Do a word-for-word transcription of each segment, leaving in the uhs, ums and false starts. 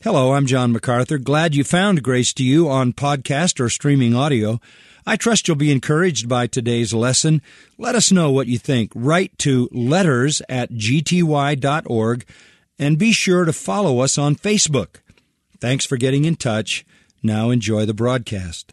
Hello, I'm John MacArthur. Glad you found Grace to You on podcast or streaming audio. I trust you'll be encouraged by today's lesson. Let us know what you think. Write to letters at g t y dot org and be sure to follow us on Facebook. Thanks for getting in touch. Now enjoy the broadcast.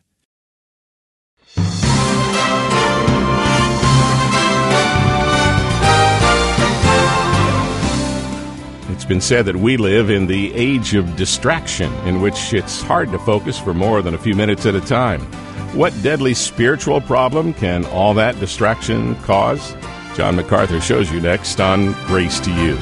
It's been said that we live in the age of distraction, in which it's hard to focus for more than a few minutes at a time. What deadly spiritual problem can all that distraction cause? John MacArthur shows you next on Grace to You.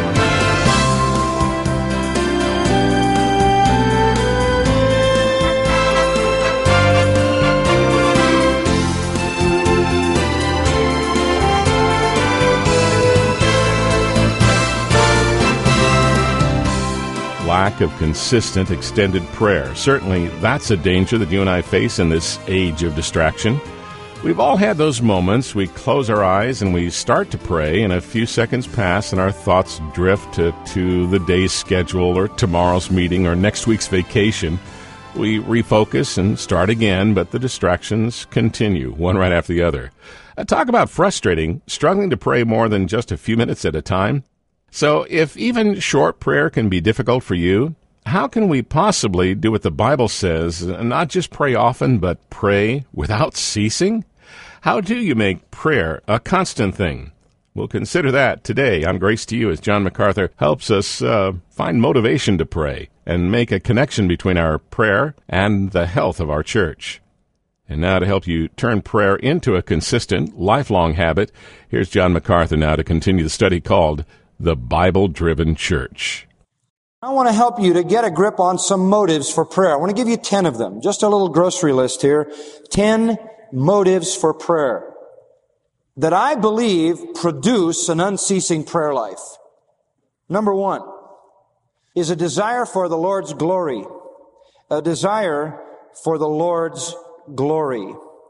Lack of consistent, extended prayer. Certainly, that's a danger that you and I face in this age of distraction. We've all had those moments. We close our eyes and we start to pray, and a few seconds pass and our thoughts drift to, to the day's schedule or tomorrow's meeting or next week's vacation. We refocus and start again, but the distractions continue, one right after the other. Uh, talk about frustrating, struggling to pray more than just a few minutes at a time. So if even short prayer can be difficult for you, how can we possibly do what the Bible says, not just pray often, but pray without ceasing? How do you make prayer a constant thing? We'll consider that today on Grace to You as John MacArthur helps us uh, find motivation to pray and make a connection between our prayer and the health of our church. And now to help you turn prayer into a consistent, lifelong habit, here's John MacArthur now to continue the study called The Bible-Driven Church. I want to help you to get a grip on some motives for prayer. I want to give you ten of them. Just a little grocery list here. Ten motives for prayer that I believe produce an unceasing prayer life. Number one is a desire for the Lord's glory. A desire for the Lord's glory.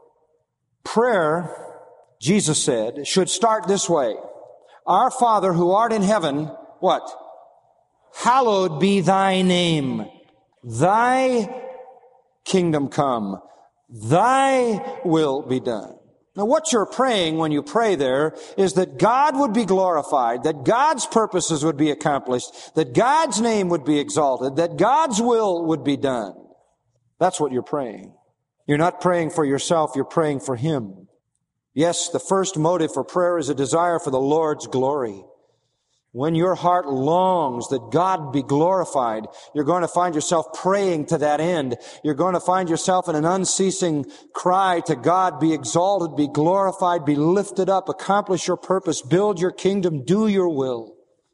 Prayer, Jesus said, should start this way. Our Father who art in heaven, what? Hallowed be thy name. Thy kingdom come. Thy will be done. Now what you're praying when you pray there is that God would be glorified, that God's purposes would be accomplished, that God's name would be exalted, that God's will would be done. That's what you're praying. You're not praying for yourself, you're praying for Him. Yes, the first motive for prayer is a desire for the Lord's glory. When your heart longs that God be glorified, you're going to find yourself praying to that end. You're going to find yourself in an unceasing cry to God, be exalted, be glorified, be lifted up, accomplish your purpose, build your kingdom, do your will.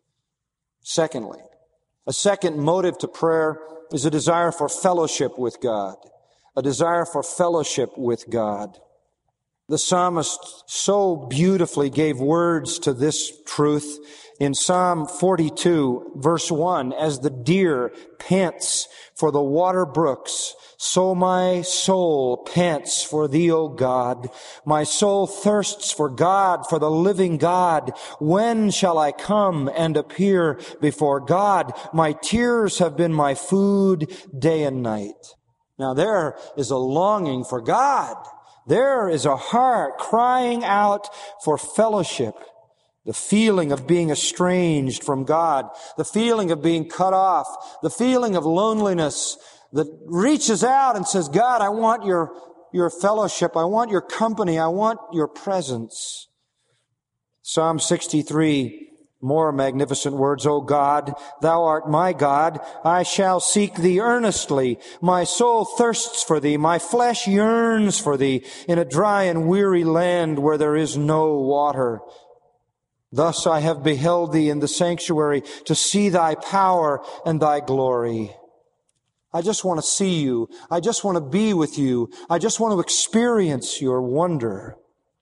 Secondly, a second motive to prayer is a desire for fellowship with God. A desire for fellowship with God. The psalmist so beautifully gave words to this truth in Psalm forty-two, verse one, as the deer pants for the water brooks, so my soul pants for thee, O God. My soul thirsts for God, for the living God. When shall I come and appear before God? My tears have been my food day and night. Now there is a longing for God. There is a heart crying out for fellowship. The feeling of being estranged from God. The feeling of being cut off. The feeling of loneliness that reaches out and says, God, I want your, your fellowship. I want your company. I want your presence. Psalm sixty-three, more magnificent words. O God, thou art my God. I shall seek thee earnestly. My soul thirsts for thee. My flesh yearns for thee in a dry and weary land where there is no water. Thus I have beheld thee in the sanctuary to see thy power and thy glory. I just want to see you. I just want to be with you. I just want to experience your wonder.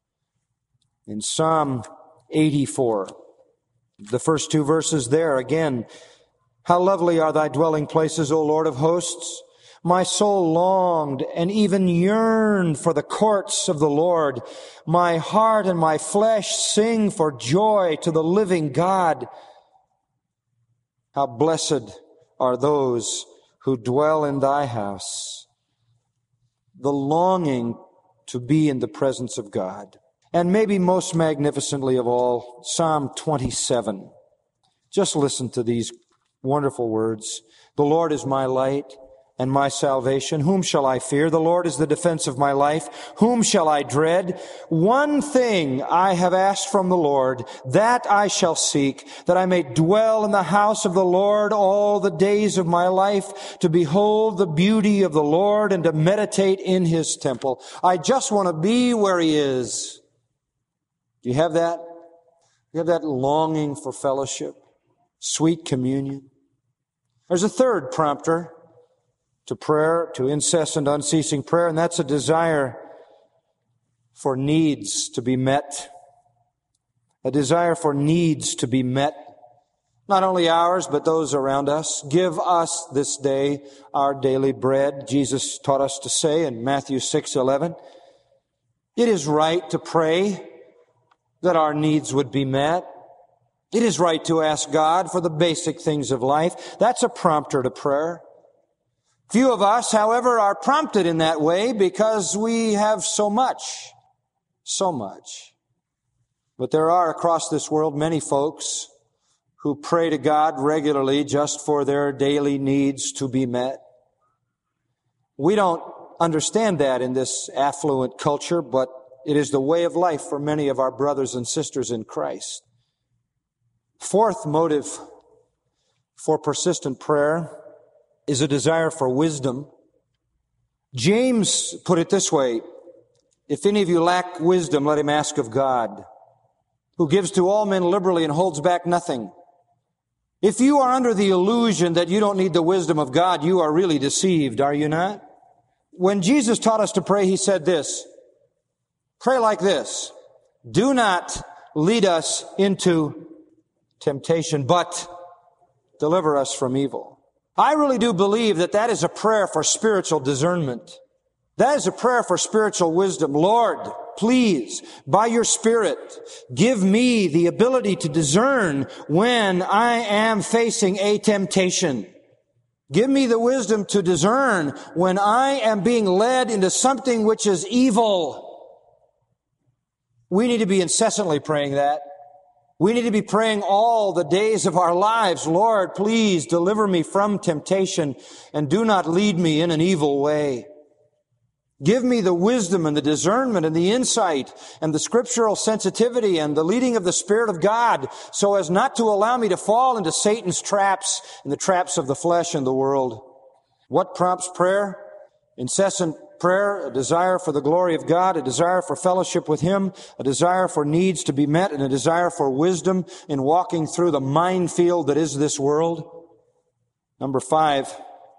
In Psalm eighty-four, the first two verses there again, how lovely are thy dwelling places, O Lord of hosts. My soul longed and even yearned for the courts of the Lord. My heart and my flesh sing for joy to the living God. How blessed are those who dwell in thy house. The longing to be in the presence of God. And maybe most magnificently of all, Psalm twenty-seven. Just listen to these wonderful words. The Lord is my light and my salvation. Whom shall I fear? The Lord is the defense of my life. Whom shall I dread? One thing I have asked from the Lord, that I shall seek, that I may dwell in the house of the Lord all the days of my life, to behold the beauty of the Lord and to meditate in His temple. I just want to be where He is. Do you have that? You have that longing for fellowship, sweet communion? There's a third prompter to prayer, to incessant, unceasing prayer, and that's a desire for needs to be met. A desire for needs to be met. Not only ours, but those around us. Give us this day our daily bread, Jesus taught us to say in Matthew six eleven. It is right to pray that our needs would be met. It is right to ask God for the basic things of life. That's a prompter to prayer. Few of us, however, are prompted in that way because we have so much, so much. But there are across this world many folks who pray to God regularly just for their daily needs to be met. We don't understand that in this affluent culture, but it is the way of life for many of our brothers and sisters in Christ. Fourth motive for persistent prayer is a desire for wisdom. James put it this way, if any of you lack wisdom, let him ask of God, who gives to all men liberally and holds back nothing. If you are under the illusion that you don't need the wisdom of God, you are really deceived, are you not? When Jesus taught us to pray, He said this, pray like this, do not lead us into temptation, but deliver us from evil. I really do believe that that is a prayer for spiritual discernment. That is a prayer for spiritual wisdom. Lord, please, by your Spirit, give me the ability to discern when I am facing a temptation. Give me the wisdom to discern when I am being led into something which is evil. We need to be incessantly praying that. We need to be praying all the days of our lives, Lord, please deliver me from temptation and do not lead me in an evil way. Give me the wisdom and the discernment and the insight and the scriptural sensitivity and the leading of the Spirit of God so as not to allow me to fall into Satan's traps and the traps of the flesh and the world. What prompts prayer? Incessant prayer, a desire for the glory of God, a desire for fellowship with Him, a desire for needs to be met, and a desire for wisdom in walking through the minefield that is this world. Number five,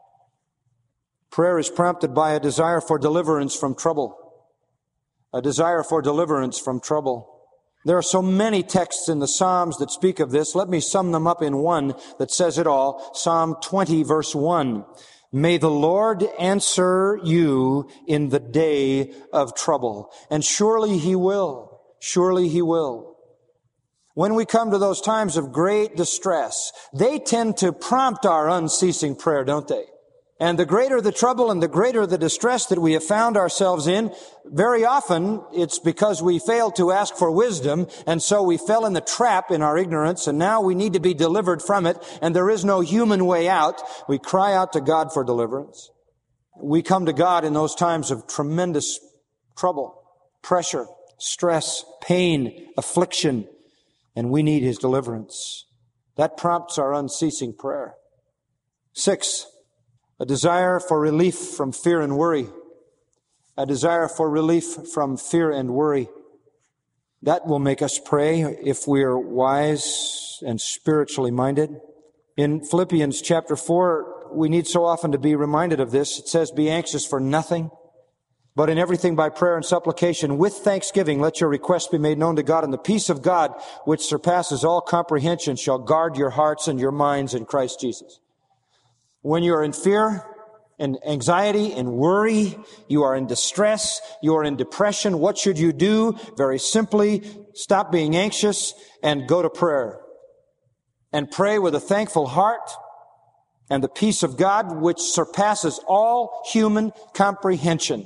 prayer is prompted by a desire for deliverance from trouble. A desire for deliverance from trouble. There are so many texts in the Psalms that speak of this. Let me sum them up in one that says it all. Psalm twenty, verse one. May the Lord answer you in the day of trouble. And surely He will. Surely He will. When we come to those times of great distress, they tend to prompt our unceasing prayer, don't they? And the greater the trouble and the greater the distress that we have found ourselves in, very often it's because we failed to ask for wisdom, and so we fell in the trap in our ignorance, and now we need to be delivered from it, and there is no human way out. We cry out to God for deliverance. We come to God in those times of tremendous trouble, pressure, stress, pain, affliction, and we need His deliverance. That prompts our unceasing prayer. Six, a desire for relief from fear and worry. A desire for relief from fear and worry. That will make us pray if we are wise and spiritually minded. In Philippians chapter four, we need so often to be reminded of this. It says, be anxious for nothing, but in everything by prayer and supplication, with thanksgiving, let your requests be made known to God, and the peace of God, which surpasses all comprehension, shall guard your hearts and your minds in Christ Jesus. When you are in fear and anxiety and worry, you are in distress, you are in depression, what should you do? Very simply, stop being anxious and go to prayer. And pray with a thankful heart and the peace of God, which surpasses all human comprehension,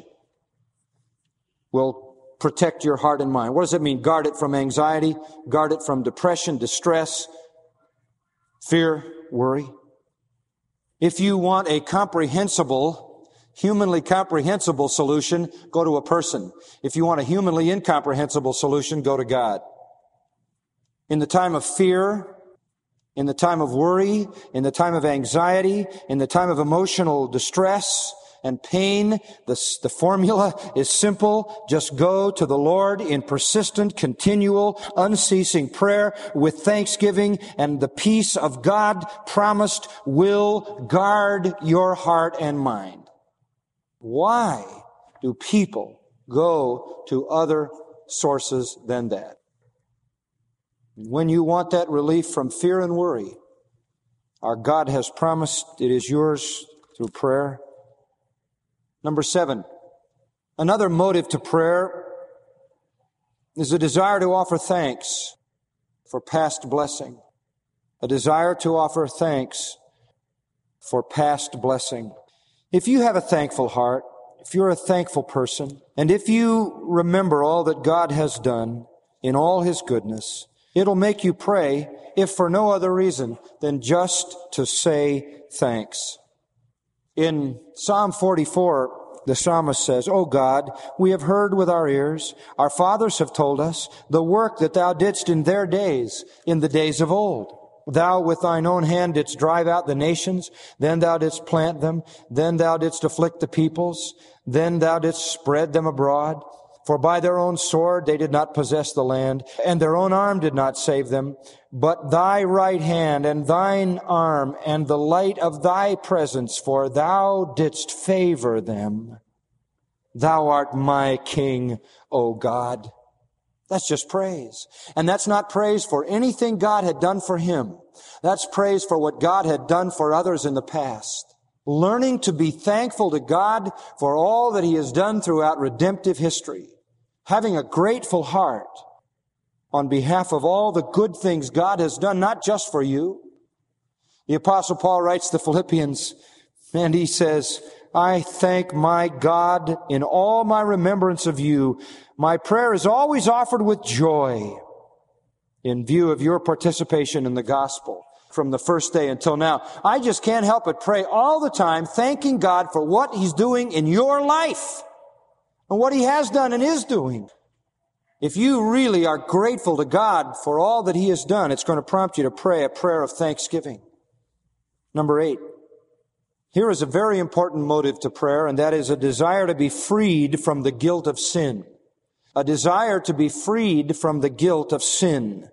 will protect your heart and mind. What does it mean? Guard it from anxiety, guard it from depression, distress, fear, worry. If you want a comprehensible, humanly comprehensible solution, go to a person. If you want a humanly incomprehensible solution, go to God. In the time of fear, in the time of worry, in the time of anxiety, in the time of emotional distress and pain, the, the formula is simple. Just go to the Lord in persistent, continual, unceasing prayer with thanksgiving, and the peace of God promised will guard your heart and mind. Why do people go to other sources than that? When you want that relief from fear and worry, our God has promised it is yours through prayer. Number seven, another motive to prayer is a desire to offer thanks for past blessing. A desire to offer thanks for past blessing. If you have a thankful heart, if you're a thankful person, and if you remember all that God has done in all His goodness, it'll make you pray, if for no other reason than just to say thanks. In Psalm forty-four, the psalmist says, O God, we have heard with our ears, our fathers have told us, the work that Thou didst in their days, in the days of old. Thou with Thine own hand didst drive out the nations, then Thou didst plant them, then Thou didst afflict the peoples, then Thou didst spread them abroad. For by their own sword they did not possess the land, and their own arm did not save them. But Thy right hand and Thine arm and the light of Thy presence, for Thou didst favor them. Thou art my King, O God. That's just praise. And that's not praise for anything God had done for him. That's praise for what God had done for others in the past. Learning to be thankful to God for all that He has done throughout redemptive history. Having a grateful heart on behalf of all the good things God has done, not just for you. The Apostle Paul writes to Philippians, and he says, I thank my God in all my remembrance of you. My prayer is always offered with joy in view of your participation in the gospel from the first day until now. I just can't help but pray all the time, thanking God for what He's doing in your life and what He has done and is doing. If you really are grateful to God for all that He has done, it's going to prompt you to pray a prayer of thanksgiving. Number eight. Here is a very important motive to prayer, and that is a desire to be freed from the guilt of sin. A desire to be freed from the guilt of sin.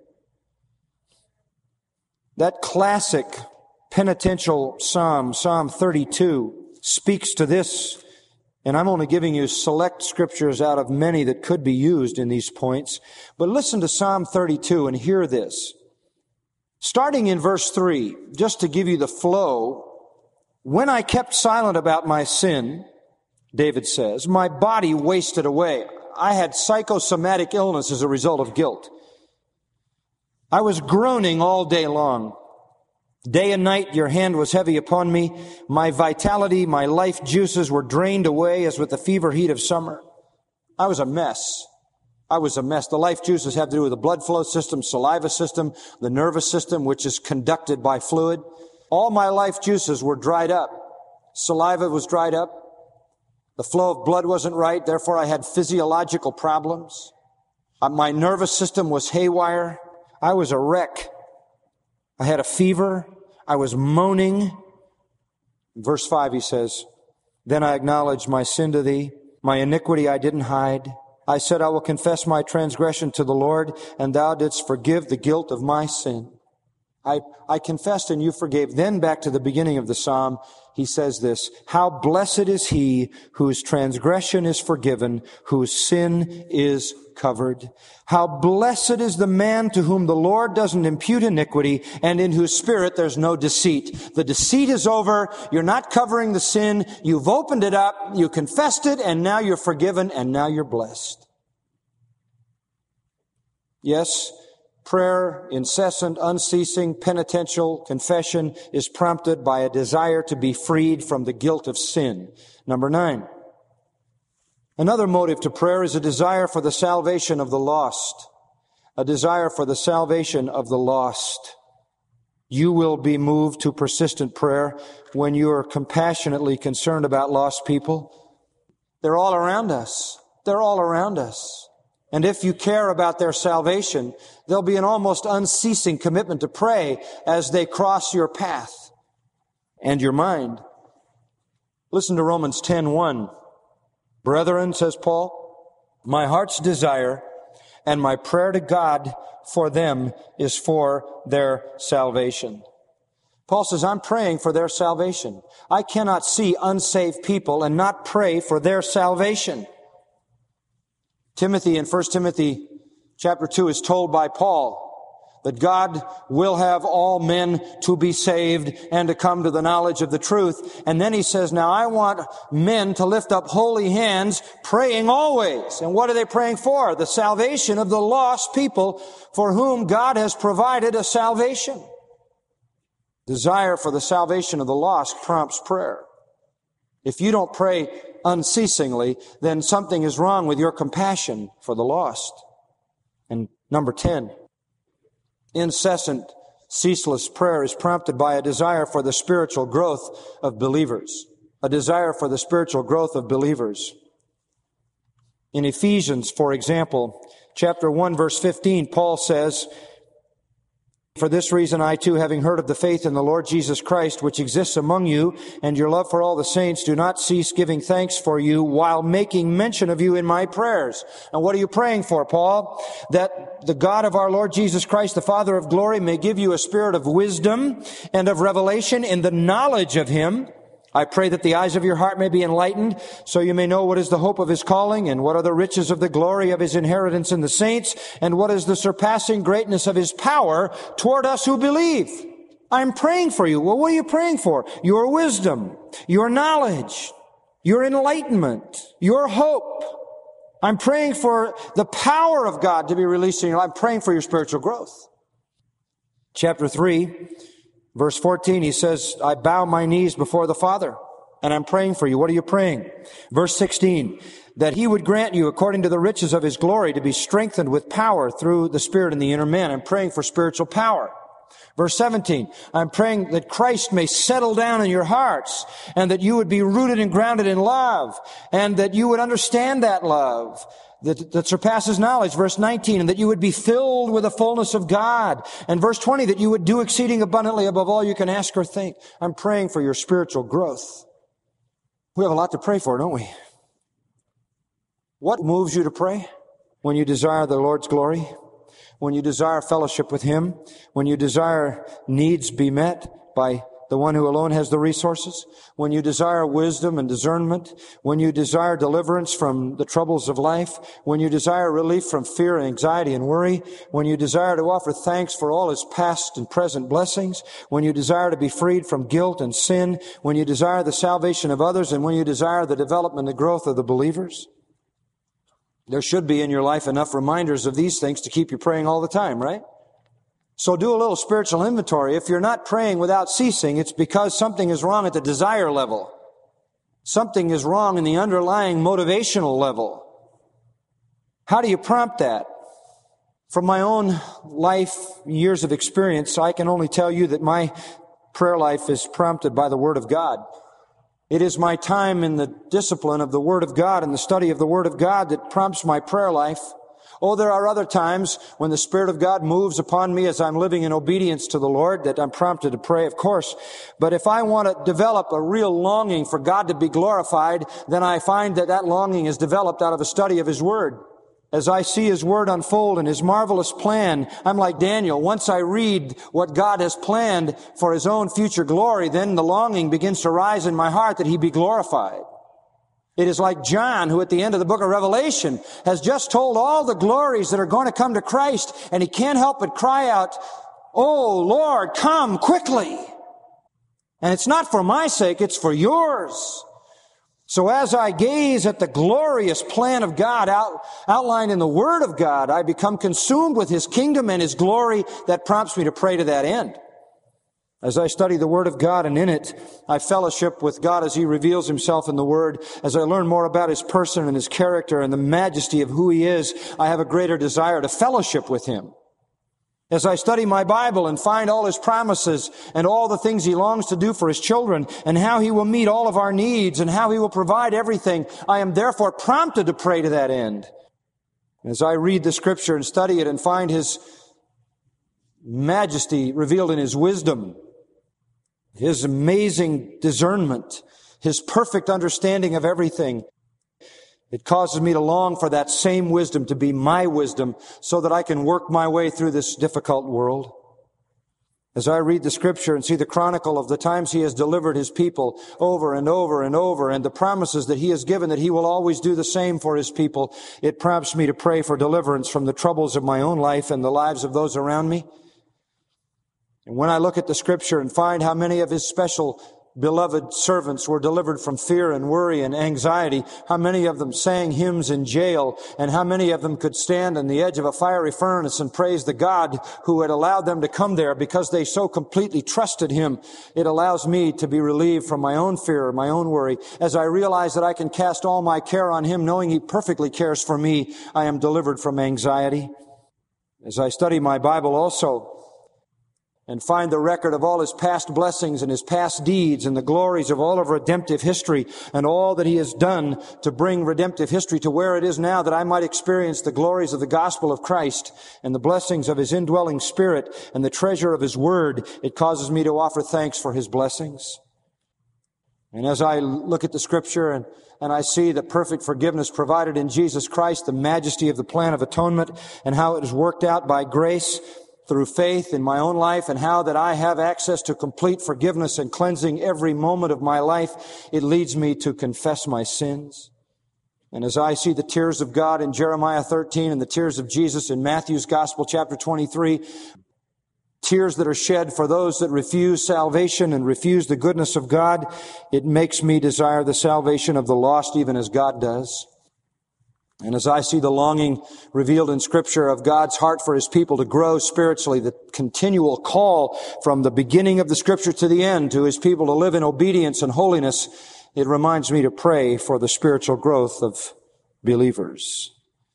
That classic penitential psalm, Psalm thirty-two, speaks to this, and I'm only giving you select scriptures out of many that could be used in these points. But listen to Psalm thirty-two and hear this. Starting in verse three, just to give you the flow, when I kept silent about my sin, David says, my body wasted away. I had psychosomatic illness as a result of guilt. I was groaning all day long. Day and night your hand was heavy upon me. My vitality, my life juices were drained away as with the fever heat of summer. I was a mess. I was a mess. The life juices have to do with the blood flow system, saliva system, the nervous system, which is conducted by fluid. All my life juices were dried up. Saliva was dried up. The flow of blood wasn't right. Therefore, I had physiological problems. Uh, my nervous system was haywire. I was a wreck. I had a fever. I was moaning. In verse five, he says, Then I acknowledged my sin to thee. My iniquity I didn't hide. I said, I will confess my transgression to the Lord, and thou didst forgive the guilt of my sin. I, I confessed and you forgave. Then back to the beginning of the psalm, he says this, How blessed is he whose transgression is forgiven, whose sin is covered. How blessed is the man to whom the Lord doesn't impute iniquity and in whose spirit there's no deceit. The deceit is over. You're not covering the sin. You've opened it up. You confessed it and now you're forgiven and now you're blessed. Yes, prayer, incessant, unceasing, penitential confession is prompted by a desire to be freed from the guilt of sin. Number nine. Another motive to prayer is a desire for the salvation of the lost. A desire for the salvation of the lost. You will be moved to persistent prayer when you are compassionately concerned about lost people. They're all around us. They're all around us. And if you care about their salvation, there'll be an almost unceasing commitment to pray as they cross your path and your mind. Listen to Romans ten one. Brethren, says Paul, my heart's desire and my prayer to God for them is for their salvation. Paul says, I'm praying for their salvation. I cannot see unsaved people and not pray for their salvation. Timothy in First Timothy chapter two is told by Paul that God will have all men to be saved and to come to the knowledge of the truth. And then he says, now I want men to lift up holy hands, praying always. And what are they praying for? The salvation of the lost people for whom God has provided a salvation. Desire for the salvation of the lost prompts prayer. If you don't pray unceasingly, then something is wrong with your compassion for the lost. And number ten, incessant, ceaseless prayer is prompted by a desire for the spiritual growth of believers. A desire for the spiritual growth of believers. In Ephesians, for example, chapter one, verse fifteen, Paul says, for this reason, I too, having heard of the faith in the Lord Jesus Christ, which exists among you, and your love for all the saints, do not cease giving thanks for you while making mention of you in my prayers. And what are you praying for, Paul? That the God of our Lord Jesus Christ, the Father of glory, may give you a spirit of wisdom and of revelation in the knowledge of him. I pray that the eyes of your heart may be enlightened, so you may know what is the hope of his calling, and what are the riches of the glory of his inheritance in the saints, and what is the surpassing greatness of his power toward us who believe. I'm praying for you. Well, what are you praying for? Your wisdom, your knowledge, your enlightenment, your hope. I'm praying for the power of God to be released in your life. I'm praying for your spiritual growth. Chapter three. Verse fourteen, he says, I bow my knees before the Father, and I'm praying for you. What are you praying? Verse sixteen, that he would grant you, according to the riches of his glory, to be strengthened with power through the Spirit in the inner man. I'm praying for spiritual power. Verse seventeen, I'm praying that Christ may settle down in your hearts, and that you would be rooted and grounded in love, and that you would understand that love That, that surpasses knowledge. Verse nineteen, and that you would be filled with the fullness of God. And verse twenty, that you would do exceeding abundantly above all you can ask or think. I'm praying for your spiritual growth. We have a lot to pray for, don't we? What moves you to pray? When you desire the Lord's glory? When you desire fellowship with him? When you desire needs be met by the one who alone has the resources? When you desire wisdom and discernment? When you desire deliverance from the troubles of life? When you desire relief from fear and anxiety and worry? When you desire to offer thanks for all his past and present blessings? When you desire to be freed from guilt and sin? When you desire the salvation of others? And when you desire the development and growth of the believers? There should be in your life enough reminders of these things to keep you praying all the time, right? So do a little spiritual inventory. If you're not praying without ceasing, it's because something is wrong at the desire level. Something is wrong in the underlying motivational level. How do you prompt that? From my own life, years of experience, I can only tell you that my prayer life is prompted by the Word of God. It is my time in the discipline of the Word of God and the study of the Word of God that prompts my prayer life. Oh, there are other times when the Spirit of God moves upon me as I'm living in obedience to the Lord that I'm prompted to pray, of course. But if I want to develop a real longing for God to be glorified, then I find that that longing is developed out of a study of His Word. As I see His Word unfold and His marvelous plan, I'm like Daniel. Once I read what God has planned for His own future glory, then the longing begins to rise in my heart that He be glorified. It is like John, who at the end of the book of Revelation has just told all the glories that are going to come to Christ, and he can't help but cry out, "Oh, Lord, come quickly." And it's not for my sake, it's for yours. So as I gaze at the glorious plan of God out, outlined in the Word of God, I become consumed with His kingdom and His glory that prompts me to pray to that end. As I study the Word of God and in it, I fellowship with God as He reveals Himself in the Word. As I learn more about His person and His character and the majesty of who He is, I have a greater desire to fellowship with Him. As I study my Bible and find all His promises and all the things He longs to do for His children and how He will meet all of our needs and how He will provide everything, I am therefore prompted to pray to that end. As I read the Scripture and study it and find His majesty revealed in His wisdom, His amazing discernment, His perfect understanding of everything, it causes me to long for that same wisdom to be my wisdom so that I can work my way through this difficult world. As I read the Scripture and see the chronicle of the times He has delivered His people over and over and over and the promises that He has given that He will always do the same for His people, it prompts me to pray for deliverance from the troubles of my own life and the lives of those around me. And when I look at the Scripture and find how many of His special beloved servants were delivered from fear and worry and anxiety, how many of them sang hymns in jail, and how many of them could stand on the edge of a fiery furnace and praise the God who had allowed them to come there because they so completely trusted Him, it allows me to be relieved from my own fear, my own worry. As I realize that I can cast all my care on Him, knowing He perfectly cares for me, I am delivered from anxiety. As I study my Bible also, and find the record of all His past blessings and His past deeds and the glories of all of redemptive history and all that He has done to bring redemptive history to where it is now, that I might experience the glories of the gospel of Christ and the blessings of His indwelling Spirit and the treasure of His Word, it causes me to offer thanks for His blessings. And as I look at the Scripture and, and I see the perfect forgiveness provided in Jesus Christ, the majesty of the plan of atonement and how it is worked out by grace through faith in my own life, and how that I have access to complete forgiveness and cleansing every moment of my life, it leads me to confess my sins. And as I see the tears of God in Jeremiah thirteen and the tears of Jesus in Matthew's Gospel chapter twenty-three, tears that are shed for those that refuse salvation and refuse the goodness of God, it makes me desire the salvation of the lost even as God does. And as I see the longing revealed in Scripture of God's heart for His people to grow spiritually, the continual call from the beginning of the Scripture to the end to His people to live in obedience and holiness, it reminds me to pray for the spiritual growth of believers.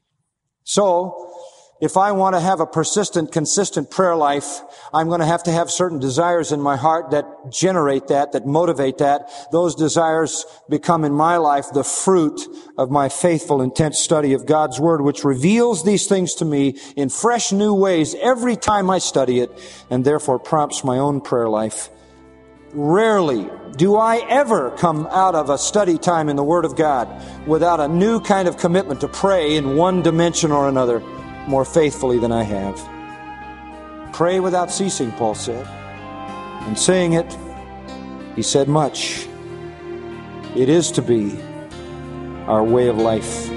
So, if I want to have a persistent, consistent prayer life, I'm going to have to have certain desires in my heart that generate that, that motivate that. Those desires become in my life the fruit of my faithful, intense study of God's Word, which reveals these things to me in fresh, new ways every time I study it, and therefore prompts my own prayer life. Rarely do I ever come out of a study time in the Word of God without a new kind of commitment to pray in one dimension or another more faithfully than I have. Pray without ceasing, Paul said. And saying it, he said much. It is to be our way of life.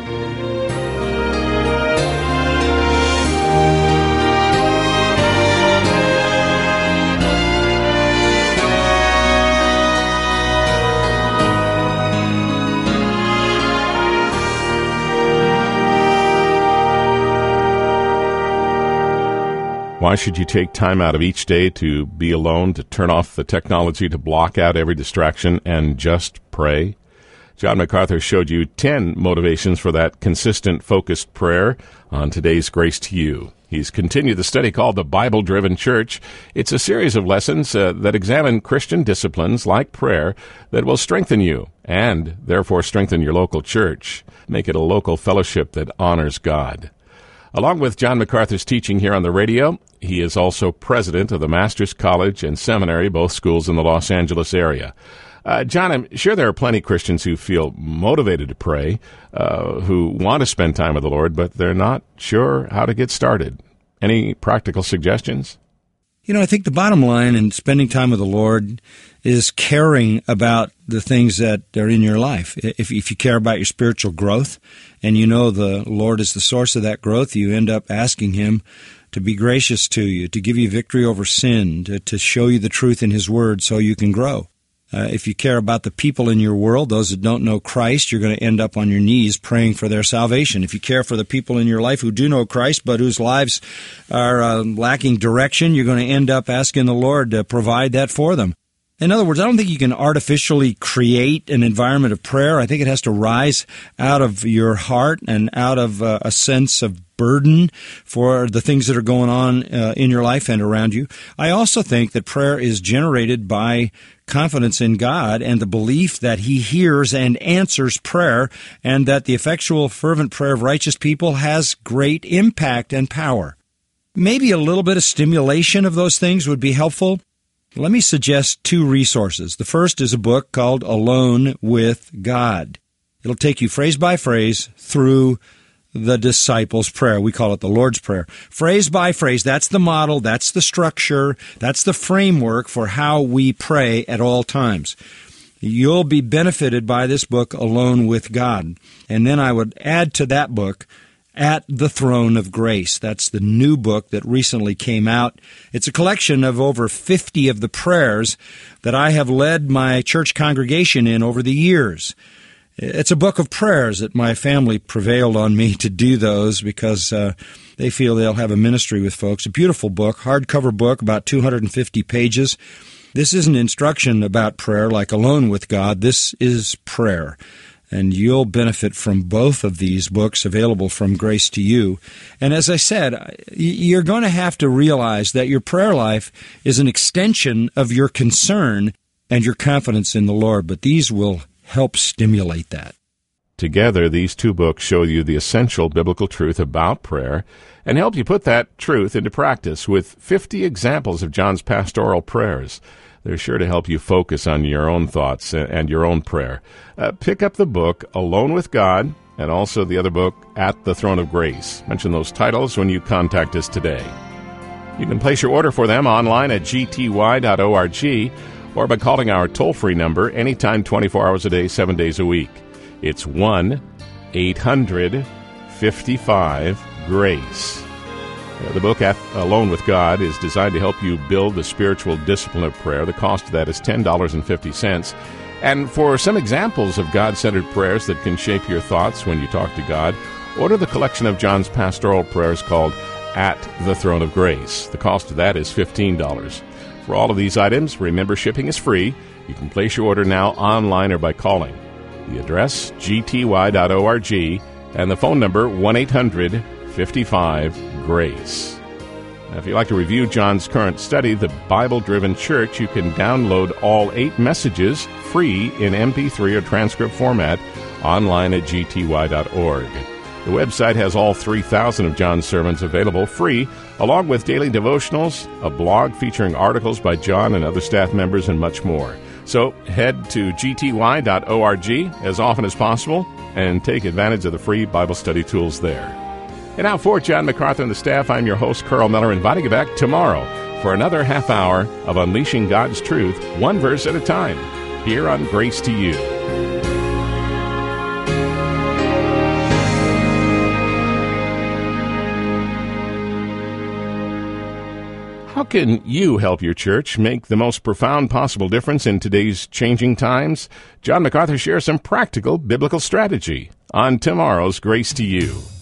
Why should you take time out of each day to be alone, to turn off the technology, to block out every distraction, and just pray? John MacArthur showed you ten motivations for that consistent, focused prayer on today's Grace to You. He's continued the study called The Bible-Driven Church. It's a series of lessons uh, that examine Christian disciplines like prayer that will strengthen you and, therefore, strengthen your local church. Make it a local fellowship that honors God. Along with John MacArthur's teaching here on the radio, he is also president of the Master's College and Seminary, both schools in the Los Angeles area. Uh, John, I'm sure there are plenty of Christians who feel motivated to pray, uh, who want to spend time with the Lord, but they're not sure how to get started. Any practical suggestions? You know, I think the bottom line in spending time with the Lord is caring about the things that are in your life. If, if you care about your spiritual growth and you know the Lord is the source of that growth, you end up asking Him to be gracious to you, to give you victory over sin, to, to show you the truth in His Word so you can grow. Uh, if you care about the people in your world, those that don't know Christ, you're going to end up on your knees praying for their salvation. If you care for the people in your life who do know Christ but whose lives are uh, lacking direction, you're going to end up asking the Lord to provide that for them. In other words, I don't think you can artificially create an environment of prayer. I think it has to rise out of your heart and out of uh, a sense of burden for the things that are going on uh, in your life and around you. I also think that prayer is generated by confidence in God and the belief that He hears and answers prayer, and that the effectual, fervent prayer of righteous people has great impact and power. Maybe a little bit of stimulation of those things would be helpful. Let me suggest two resources. The first is a book called Alone with God. It'll take you phrase by phrase through the disciples' prayer. We call it the Lord's Prayer. Phrase by phrase, that's the model, that's the structure, that's the framework for how we pray at all times. You'll be benefited by this book, Alone with God. And then I would add to that book, At the Throne of Grace. That's the new book that recently came out. It's a collection of over fifty of the prayers that I have led my church congregation in over the years. It's a book of prayers that my family prevailed on me to do those because uh, they feel they'll have a ministry with folks. A beautiful book, hardcover book, about two hundred fifty pages. This isn't instruction about prayer like Alone with God. This is prayer. And you'll benefit from both of these books available from Grace to You. And as I said, you're going to have to realize that your prayer life is an extension of your concern and your confidence in the Lord. But these will help stimulate that. Together, these two books show you the essential biblical truth about prayer and help you put that truth into practice with fifty examples of John's pastoral prayers. They're sure to help you focus on your own thoughts and your own prayer. Uh, pick up the book, Alone with God, and also the other book, At the Throne of Grace. Mention those titles when you contact us today. You can place your order for them online at g t y dot org or by calling our toll-free number anytime, twenty-four hours a day, seven days a week. It's one eight hundred fifty-five GRACE. Uh, the book, Alone with God, is designed to help you build the spiritual discipline of prayer. The cost of that is ten dollars and fifty cents. And for some examples of God-centered prayers that can shape your thoughts when you talk to God, order the collection of John's pastoral prayers called At the Throne of Grace. The cost of that is fifteen dollars. For all of these items, remember shipping is free. You can place your order now online or by calling. The address, g t y dot org, and the phone number, one eight hundred fifty-five GRACE. Now, if you'd like to review John's current study, The Bible-Driven Church, you can download all eight messages free in M P three or transcript format online at g t y dot org. The website has all three thousand of John's sermons available free, along with daily devotionals, a blog featuring articles by John and other staff members, and much more. So head to g t y dot org as often as possible and take advantage of the free Bible study tools there. And now for John MacArthur and the staff, I'm your host, Carl Miller, inviting you back tomorrow for another half hour of Unleashing God's Truth, one verse at a time, here on Grace to You. How can you help your church make the most profound possible difference in today's changing times? John MacArthur shares some practical biblical strategy on tomorrow's Grace to You.